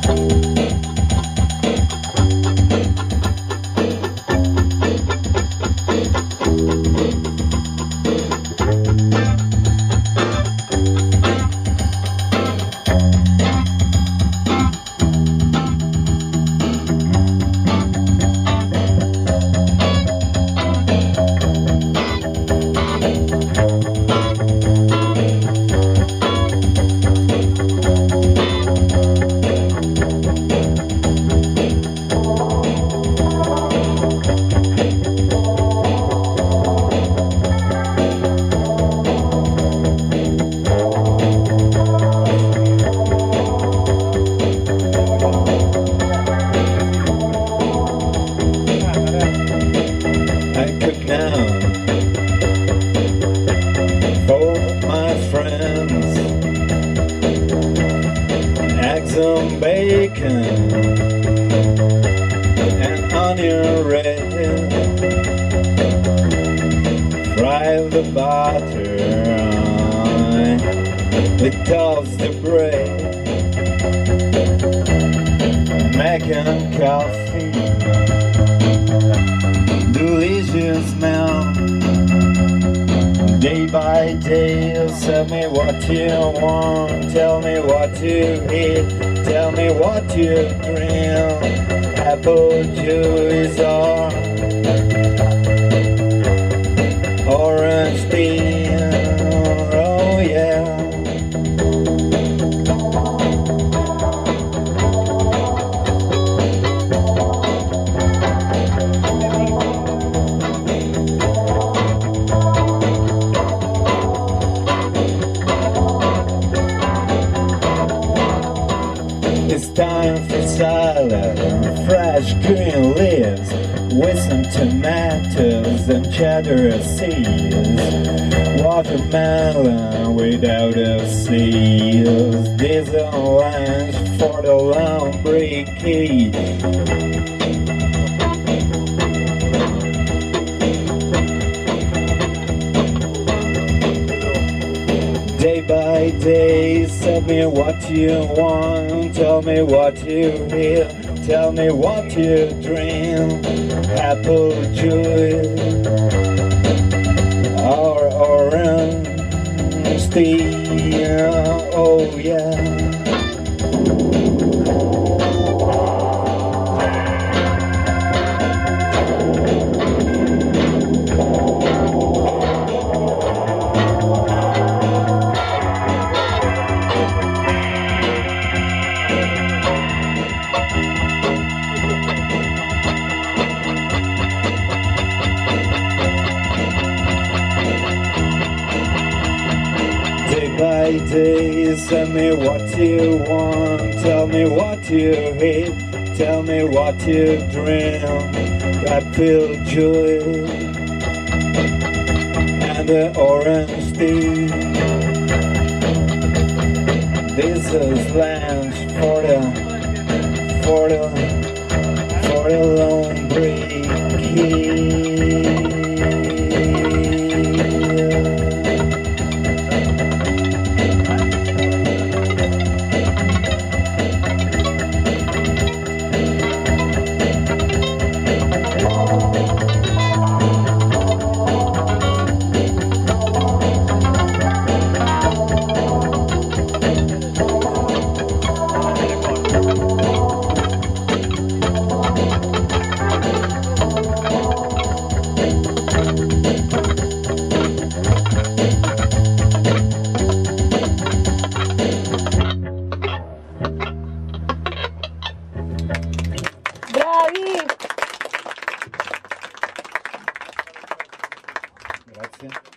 Some bacon and onion red. Fry the butter, we toast the bread. Making coffee, delicious smell. Day by day, tell me what you want, tell me what you eat, tell me what you drink. Apple juice or orange tea, oh yeah. It's time for salad, fresh green leaves with some tomatoes and cheddar seeds. Watermelon without a seeds. This is lunch for the lumberjack. Day by day, tell me what you want, tell me what you eat, tell me what you drink. Apple juice or orange tea, oh yeah. Day by day, tell me what you want, tell me what you hate, tell me what you drink. Apple juice and the orange tea. This is lunch for the lumberjack. Bravi! Grazie.